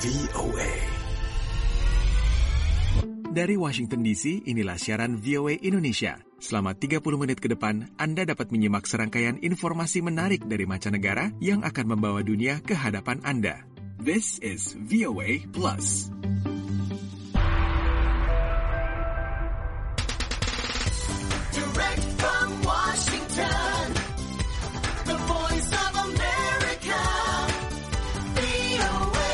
VOA. Dari Washington DC, inilah siaran VOA Indonesia. Selama 30 menit ke depan, Anda dapat menyimak serangkaian informasi menarik dari mancanegara yang akan membawa dunia ke hadapan Anda. This is VOA Plus. Direct from Washington, the voice of America, VOA.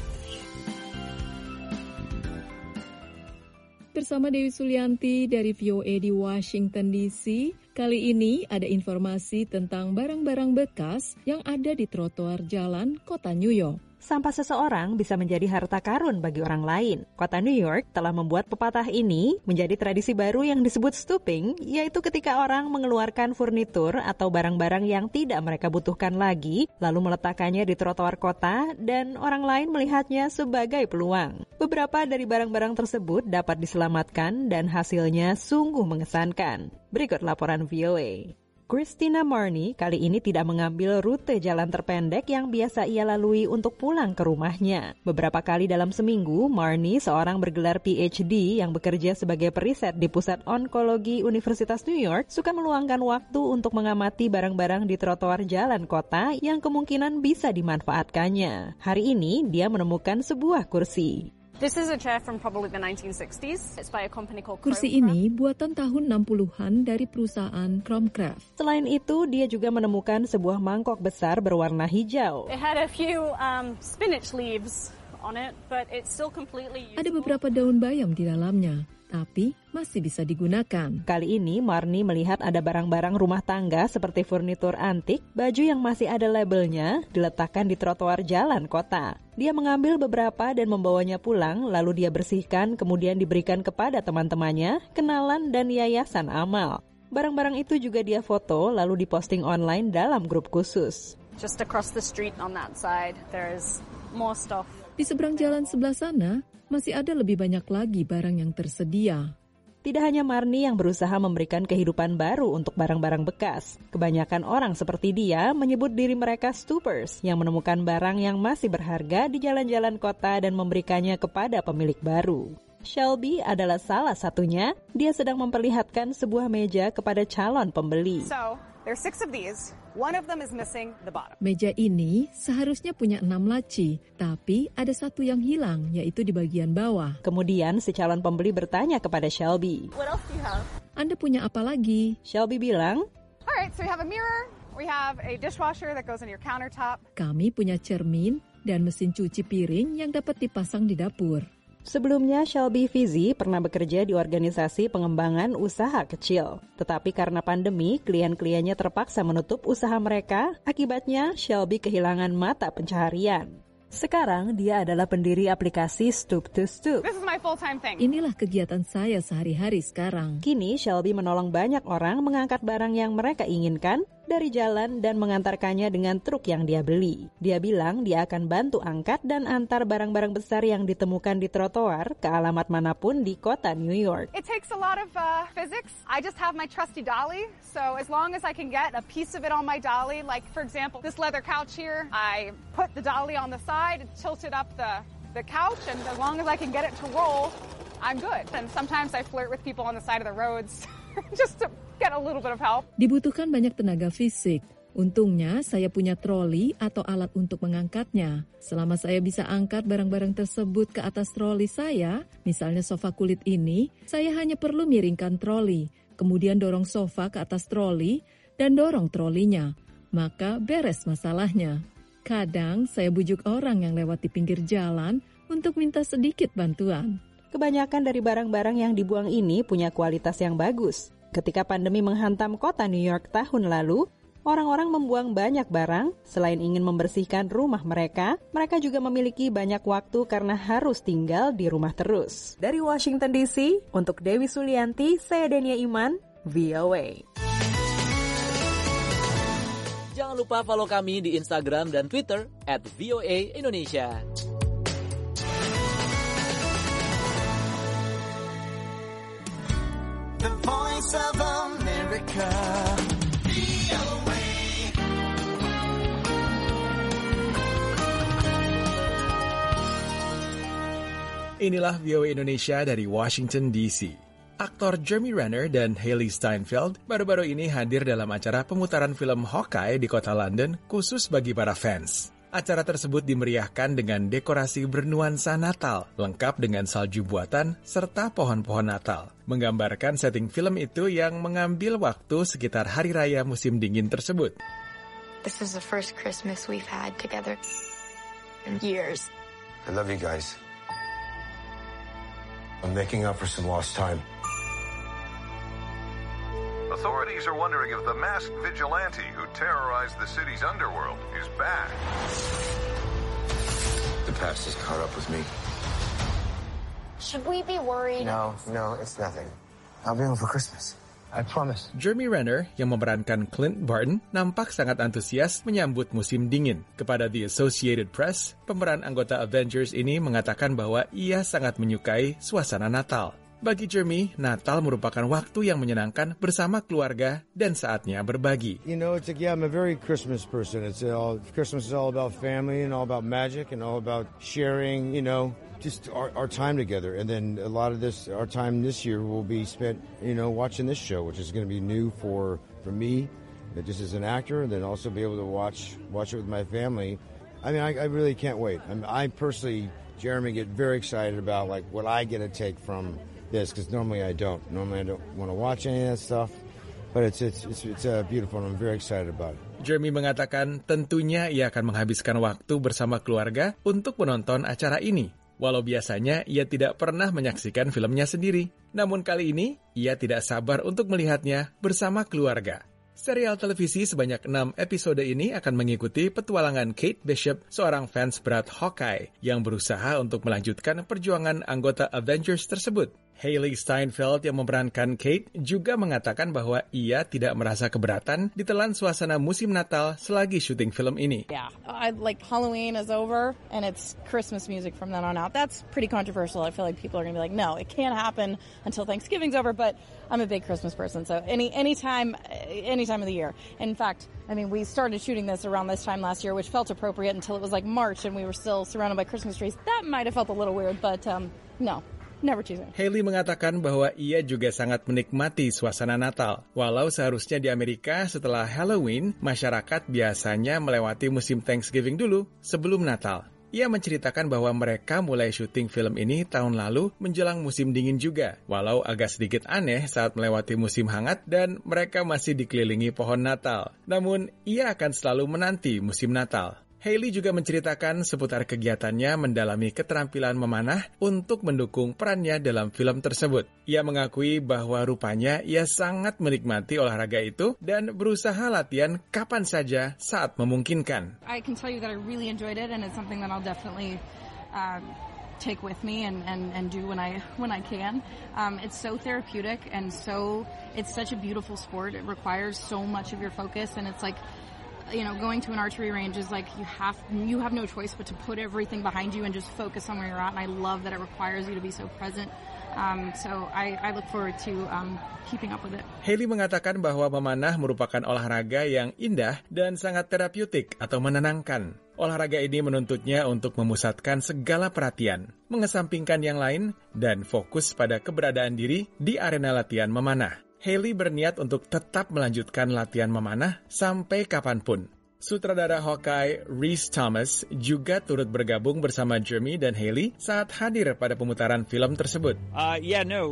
Bersama Dewi Sulianti dari VOA di Washington DC, kali ini ada informasi tentang barang-barang bekas yang ada di trotoar jalan kota New York. Sampah seseorang bisa menjadi harta karun bagi orang lain. Kota New York telah membuat pepatah ini menjadi tradisi baru yang disebut stooping, yaitu ketika orang mengeluarkan furnitur atau barang-barang yang tidak mereka butuhkan lagi, lalu meletakkannya di trotoar kota dan orang lain melihatnya sebagai peluang. Beberapa dari barang-barang tersebut dapat diselamatkan dan hasilnya sungguh mengesankan. Berikut laporan VOA. Christina Marnie kali ini tidak mengambil rute jalan terpendek yang biasa ia lalui untuk pulang ke rumahnya. Beberapa kali dalam seminggu, Marnie, seorang bergelar PhD yang bekerja sebagai periset di Pusat Onkologi Universitas New York, suka meluangkan waktu untuk mengamati barang-barang di trotoar jalan kota yang kemungkinan bisa dimanfaatkannya. Hari ini, dia menemukan sebuah kursi. This is a chair from probably the 1960s. It's by a company called Kursi ini buatan tahun 60-an dari perusahaan Chromecraft. Selain itu, dia juga menemukan sebuah mangkok besar berwarna hijau. It had a few spinach leaves on it, but it's still completely useful. Ada beberapa daun bayam di dalamnya, tapi masih bisa digunakan. Kali ini, Marnie melihat ada barang-barang rumah tangga seperti furnitur antik, baju yang masih ada labelnya, diletakkan di trotoar jalan kota. Dia mengambil beberapa dan membawanya pulang, lalu dia bersihkan, kemudian diberikan kepada teman-temannya, kenalan, dan yayasan amal. Barang-barang itu juga dia foto, lalu diposting online dalam grup khusus. Just across the street on that side, there's more stuff. Di seberang jalan sebelah sana, masih ada lebih banyak lagi barang yang tersedia. Tidak hanya Marnie yang berusaha memberikan kehidupan baru untuk barang-barang bekas. Kebanyakan orang seperti dia menyebut diri mereka stoopers yang menemukan barang yang masih berharga di jalan-jalan kota dan memberikannya kepada pemilik baru. Shelby adalah salah satunya. Dia sedang memperlihatkan sebuah meja kepada calon pembeli. So, there's 6 of these. One of them is missing the bottom. Meja ini seharusnya punya 6 laci, tapi ada satu yang hilang, yaitu di bagian bawah. Kemudian si calon pembeli bertanya kepada Shelby. What else do you have? Anda punya apa lagi? Shelby bilang, Alright, so we have a mirror, we have a dishwasher that goes on your countertop. Kami punya cermin dan mesin cuci piring yang dapat dipasang di dapur. sebelumnya Shelby Fizzy pernah bekerja di organisasi pengembangan usaha kecil. Tetapi karena pandemi, klien-kliennya terpaksa menutup usaha mereka. Akibatnya, Shelby kehilangan mata pencaharian. Sekarang, dia adalah pendiri aplikasi Stoop to Stoop. This is my full-time thing. Inilah kegiatan saya sehari-hari sekarang. Kini, Shelby menolong banyak orang mengangkat barang yang mereka inginkan dari jalan dan mengantarkannya dengan truk yang dia beli. Dia bilang dia akan bantu angkat dan antar barang-barang besar yang ditemukan di trotoar ke alamat manapun di kota New York. It takes a lot of physics. I just have my trusty dolly, so as long as I can get a piece of it on my dolly, like for example, this leather couch here, I put the dolly on the side and tilted up the couch, and as long as I can get it to roll, I'm good. And sometimes I flirt with people on the side of the roads just to get a little bit of help. Dibutuhkan banyak tenaga fisik. Untungnya saya punya troli atau alat untuk mengangkatnya. Selama saya bisa angkat barang-barang tersebut ke atas troli saya, misalnya sofa kulit ini, saya hanya perlu miringkan troli, kemudian dorong sofa ke atas troli, dan dorong trolinya. Maka beres masalahnya. Kadang saya bujuk orang yang lewat di pinggir jalan untuk minta sedikit bantuan. Kebanyakan dari barang-barang yang dibuang ini punya kualitas yang bagus. Ketika pandemi menghantam kota New York tahun lalu, orang-orang membuang banyak barang. Selain ingin membersihkan rumah mereka juga memiliki banyak waktu karena harus tinggal di rumah terus. Dari Washington DC, untuk Dewi Sulianti, saya Denia Iman, VOA. Jangan lupa follow kami di Instagram dan Twitter @VOA Indonesia. The Voice of America, VOA. Inilah VOA Indonesia dari Washington DC. Aktor Jeremy Renner dan Hailee Steinfeld baru-baru ini hadir dalam acara pemutaran film Hawkeye di kota London khusus bagi para fans. Acara tersebut dimeriahkan dengan dekorasi bernuansa Natal, lengkap dengan salju buatan serta pohon-pohon Natal. Menggambarkan setting film itu yang mengambil waktu sekitar hari raya musim dingin tersebut. This is the first Christmas we've had together in years. I love you guys. I'm making up for some lost time. Authorities are wondering if the masked vigilante who terrorized the city's underworld is back. The past has caught up with me. Should we be worried? No, it's nothing. I'll be home for Christmas. I promise. Jeremy Renner, yang memerankan Clint Barton, nampak sangat antusias menyambut musim dingin. Kepada The Associated Press, pemeran anggota Avengers ini mengatakan bahwa ia sangat menyukai suasana Natal. Bagi Jeremy, Natal merupakan waktu yang menyenangkan bersama keluarga dan saatnya berbagi. You know, I'm a very Christmas person. Christmas is all about family and all about magic and all about sharing, just our time together. And then a lot of our time this year will be spent, watching this show, which is going to be new for me, just as an actor, and then also be able to watch it with my family. I mean, I really can't wait. I personally, Jeremy, get very excited about like what I get to take from this, because normally I don't. Normally I don't want to watch any of that stuff, but it's beautiful and I'm very excited about it. Jeremy mengatakan tentunya ia akan menghabiskan waktu bersama keluarga untuk menonton acara ini. Walau biasanya ia tidak pernah menyaksikan filmnya sendiri, namun kali ini ia tidak sabar untuk melihatnya bersama keluarga. Serial televisi sebanyak 6 episode ini akan mengikuti petualangan Kate Bishop, seorang fans berat Hawkeye, yang berusaha untuk melanjutkan perjuangan anggota Avengers tersebut. Hailee Steinfeld yang memerankan Kate juga mengatakan bahwa ia tidak merasa keberatan ditelan suasana musim Natal selagi syuting film ini. Yeah, like Halloween is over and it's Christmas music from then on out. That's pretty controversial. I feel like people are going to be like, no, it can't happen until Thanksgiving's over, but I'm a big Christmas person, so any time of the year. In fact, I mean, we started shooting this around this time last year, which felt appropriate until it was like March and we were still surrounded by Christmas trees. That might have felt a little weird, but no. Never choosing. Hailee mengatakan bahwa ia juga sangat menikmati suasana Natal. Walau seharusnya di Amerika setelah Halloween, masyarakat biasanya melewati musim Thanksgiving dulu sebelum Natal. Ia menceritakan bahwa mereka mulai syuting film ini tahun lalu menjelang musim dingin juga. Walau agak sedikit aneh saat melewati musim hangat dan mereka masih dikelilingi pohon Natal. Namun, ia akan selalu menanti musim Natal. Hailee juga menceritakan seputar kegiatannya mendalami keterampilan memanah untuk mendukung perannya dalam film tersebut. Ia mengakui bahwa rupanya ia sangat menikmati olahraga itu dan berusaha latihan kapan saja saat memungkinkan. I can tell you that I really enjoyed it and it's something that I'll definitely take with me and do when I can. It's so therapeutic and it's such a beautiful sport. It requires so much of your focus and it's like, going to an archery range is like you have no choice but to put everything behind you and just focus on where you're at. And I love that it requires you to be so present. So I look forward to keeping up with it. Hailee mengatakan bahwa memanah merupakan olahraga yang indah dan sangat terapeutik atau menenangkan. Olahraga ini menuntutnya untuk memusatkan segala perhatian, mengesampingkan yang lain, dan fokus pada keberadaan diri di arena latihan memanah. Hailee berniat untuk tetap melanjutkan latihan memanah sampai kapanpun. Sutradara Hawkeye, Rhys Thomas, juga turut bergabung bersama Jeremy dan Hailee saat hadir pada pemutaran film tersebut. I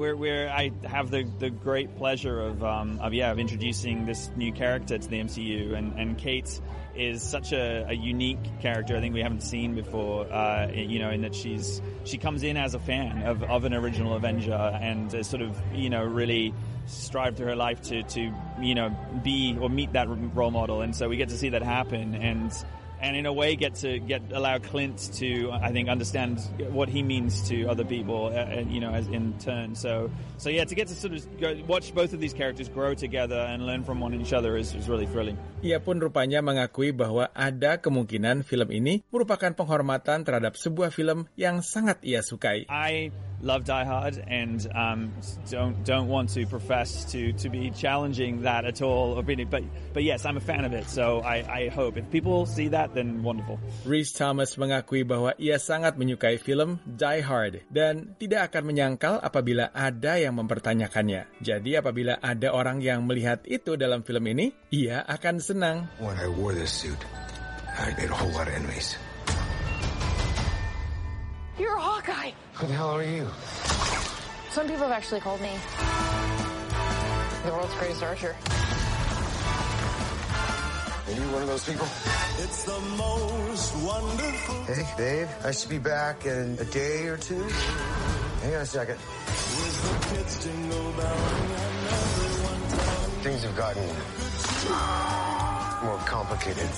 have the great pleasure of introducing this new character to the MCU, and Kate is such a unique character. I think we haven't seen before, in that she comes in as a fan of an original Avenger and sort of, really strive through her life to be or meet that role model, and so we get to see that happen, and in a way allow Clint to, I think, understand what he means to other people, as in turn. So to get to sort of watch both of these characters grow together and learn from one each other is really thrilling. Ia pun rupanya mengakui bahwa ada kemungkinan film ini merupakan penghormatan terhadap sebuah film yang sangat ia sukai. I love Die Hard and don't want to profess to be challenging that at all. But yes, I'm a fan of it. So I hope if people see that, then wonderful. Rhys Thomas mengakui bahwa ia sangat menyukai film Die Hard dan tidak akan menyangkal apabila ada yang mempertanyakannya. Jadi apabila ada orang yang melihat itu dalam film ini, ia akan senang. When I wore this suit, I made a whole lot of enemies. You're a Hawkeye. Who the hell are you? Some people have actually called me the world's greatest archer. Are you one of those people? It's the most wonderful. Hey, babe, I should be back in a day or two. Hang on a second. Things have gotten more complicated.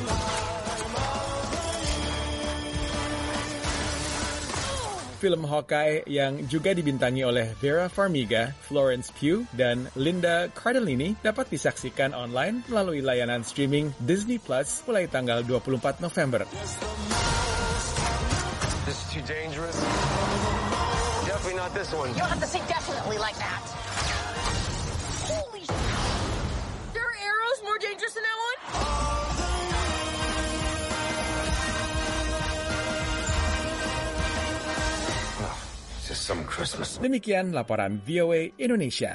Film Hawkeye yang juga dibintangi oleh Vera Farmiga, Florence Pugh, dan Linda Cardellini dapat disaksikan online melalui layanan streaming Disney Plus mulai tanggal 24 November. This is too dangerous. Definitely not this one. You don't have to say definitely like that. Holy shit. There are arrows more dangerous than that one? Some Christmas. Demikian laporan VOA Indonesia.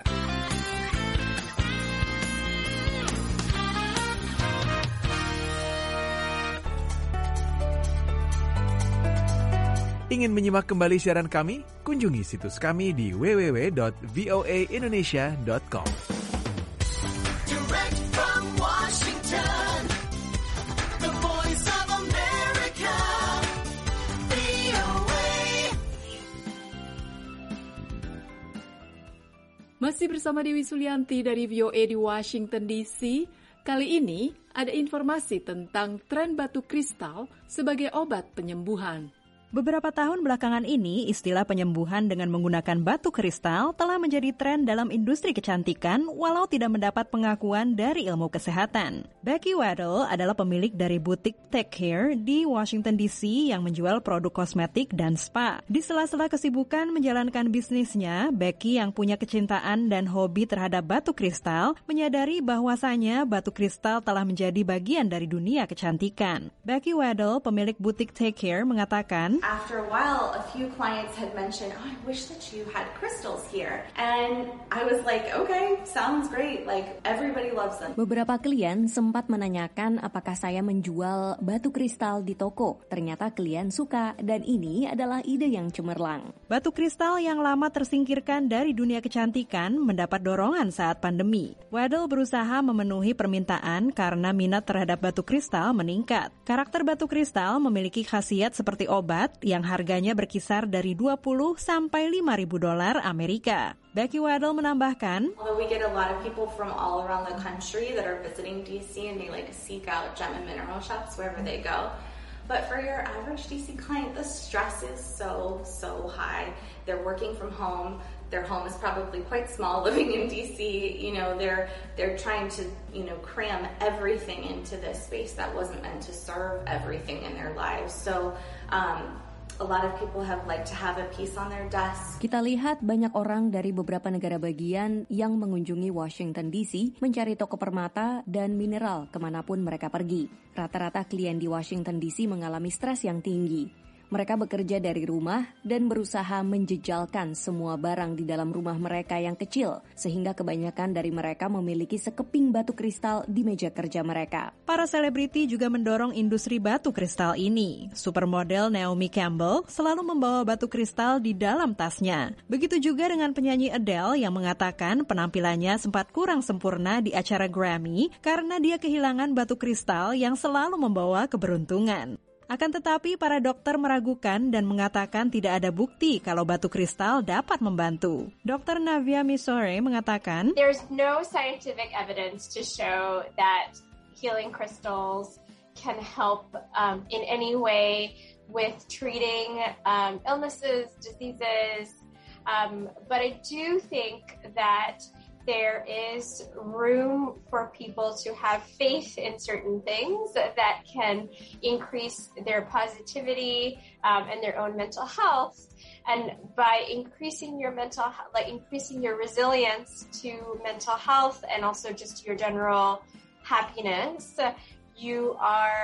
Ingin menyimak kembali siaran kami? Kunjungi situs kami di www.voaindonesia.com. Direct from Washington, the voice of America, VOA. Masih bersama Dewi Sulianti dari VOA di Washington DC. Kali ini ada informasi tentang tren batu kristal sebagai obat penyembuhan. Beberapa tahun belakangan ini, istilah penyembuhan dengan menggunakan batu kristal telah menjadi tren dalam industri kecantikan walau tidak mendapat pengakuan dari ilmu kesehatan. Becky Waddell adalah pemilik dari butik Take Care di Washington DC yang menjual produk kosmetik dan spa. Di sela-sela kesibukan menjalankan bisnisnya, Becky yang punya kecintaan dan hobi terhadap batu kristal menyadari bahwasanya batu kristal telah menjadi bagian dari dunia kecantikan. Becky Waddell, pemilik butik Take Care, mengatakan, after a while, a few clients had mentioned, I wish that you had crystals here. And I was like, okay, sounds great. Like, everybody loves them. Beberapa klien sempat menanyakan apakah saya menjual batu kristal di toko. Ternyata klien suka dan ini adalah ide yang cemerlang. Batu kristal yang lama tersingkirkan dari dunia kecantikan mendapat dorongan saat pandemi. Waddell berusaha memenuhi permintaan karena minat terhadap batu kristal meningkat. Karakter batu kristal memiliki khasiat seperti obat yang harganya berkisar dari $20 sampai $5.000 Amerika. Becky Waddell menambahkan, although we get a lot of people from all around the country that are visiting DC and they like seek out gem and mineral shops wherever they go. But for your average DC client, the stress is so high. They're working from home. Their home is probably quite small living in DC. You know, they're trying to, cram everything into this space that wasn't meant to serve everything in their lives. So, a lot of people have liked to have a piece on their desk. Kita lihat banyak orang dari beberapa negara bagian yang mengunjungi Washington DC mencari toko permata dan mineral kemanapun mereka pergi. Rata-rata klien di Washington DC mengalami stres yang tinggi. Mereka bekerja dari rumah dan berusaha menjejalkan semua barang di dalam rumah mereka yang kecil, sehingga kebanyakan dari mereka memiliki sekeping batu kristal di meja kerja mereka. Para selebriti juga mendorong industri batu kristal ini. Supermodel Naomi Campbell selalu membawa batu kristal di dalam tasnya. Begitu juga dengan penyanyi Adele yang mengatakan penampilannya sempat kurang sempurna di acara Grammy karena dia kehilangan batu kristal yang selalu membawa keberuntungan. Akan tetapi para dokter meragukan dan mengatakan tidak ada bukti kalau batu kristal dapat membantu. Dr. Navia Misore mengatakan, there's no scientific evidence to show that healing crystals can help in any way with treating illnesses, diseases, but I do think that there is room for people to have faith in certain things that can increase their positivity and their own mental health. And by increasing your increasing your resilience to mental health and also just your general happiness, you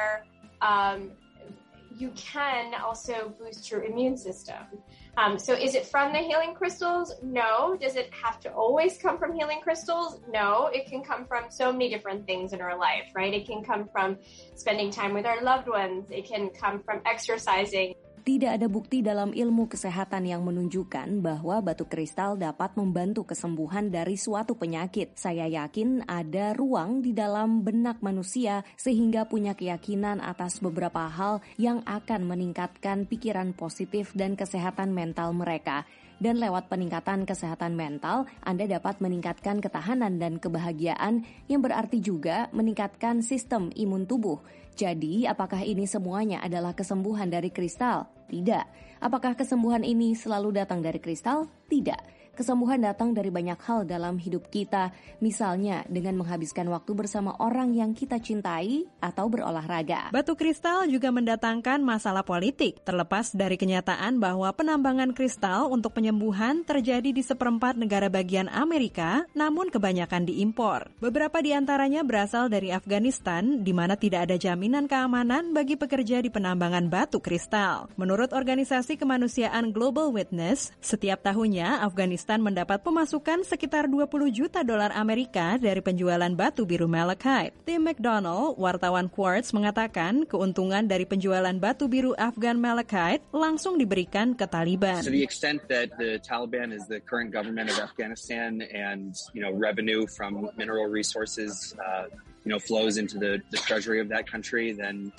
can also boost your immune system. So is it from the healing crystals? No. Does it have to always come from healing crystals? No. It can come from so many different things in our life, right? It can come from spending time with our loved ones. It can come from exercising. Tidak ada bukti dalam ilmu kesehatan yang menunjukkan bahwa batu kristal dapat membantu kesembuhan dari suatu penyakit. Saya yakin ada ruang di dalam benak manusia sehingga punya keyakinan atas beberapa hal yang akan meningkatkan pikiran positif dan kesehatan mental mereka. Dan lewat peningkatan kesehatan mental, Anda dapat meningkatkan ketahanan dan kebahagiaan yang berarti juga meningkatkan sistem imun tubuh. Jadi, apakah ini semuanya adalah kesembuhan dari kristal? Tidak. Apakah kesembuhan ini selalu datang dari kristal? Tidak. Kesembuhan datang dari banyak hal dalam hidup kita, misalnya dengan menghabiskan waktu bersama orang yang kita cintai atau berolahraga. Batu kristal juga mendatangkan masalah politik, terlepas dari kenyataan bahwa penambangan kristal untuk penyembuhan terjadi di seperempat negara bagian Amerika, namun kebanyakan diimpor. Beberapa di antaranya berasal dari Afghanistan, di mana tidak ada jaminan keamanan bagi pekerja di penambangan batu kristal. Menurut organisasi kemanusiaan Global Witness, setiap tahunnya Afghanistan mendapat pemasukan sekitar 20 juta dolar Amerika dari penjualan batu biru malachite. Tim McDonald, wartawan Quartz, mengatakan keuntungan dari penjualan batu biru Afghan malachite langsung diberikan ke Taliban. To the extent that the Taliban is the current government of Afghanistan and, revenue from mineral resources, flows into the treasury of that country, then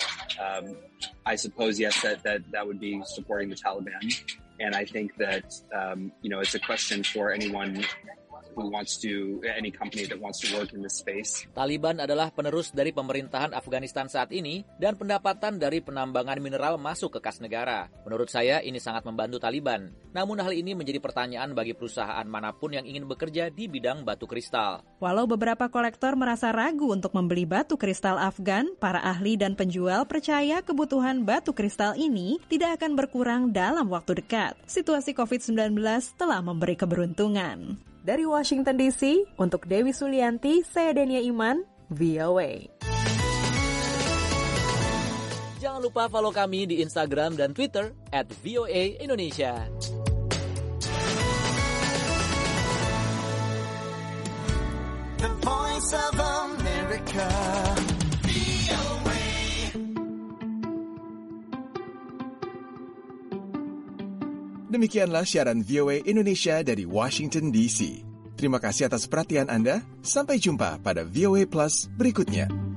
I suppose, yes, that would be supporting the Taliban. And I think that, it's a question for anyone any company that wants to work in this space. Taliban adalah penerus dari pemerintahan Afghanistan saat ini dan pendapatan dari penambangan mineral masuk ke kas negara. Menurut saya ini sangat membantu Taliban. Namun hal ini menjadi pertanyaan bagi perusahaan manapun yang ingin bekerja di bidang batu kristal. Walau beberapa kolektor merasa ragu untuk membeli batu kristal Afgan, para ahli dan penjual percaya kebutuhan batu kristal ini tidak akan berkurang dalam waktu dekat. Situasi COVID-19 telah memberi keberuntungan. Dari Washington DC, untuk Dewi Sulianti, saya Denia Iman, VOA. Jangan lupa follow kami di Instagram dan Twitter @VOA_Indonesia. The Voice of America. Demikianlah siaran VOA Indonesia dari Washington DC. Terima kasih atas perhatian Anda. Sampai jumpa pada VOA Plus berikutnya.